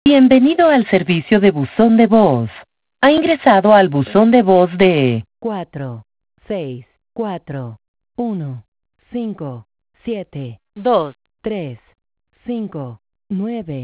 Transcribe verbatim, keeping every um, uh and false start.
Bienvenido al servicio de buzón de voz. Ha ingresado al buzón de voz de cuatro, seis, cuatro, uno, cinco, siete, dos, tres, cinco, nueve.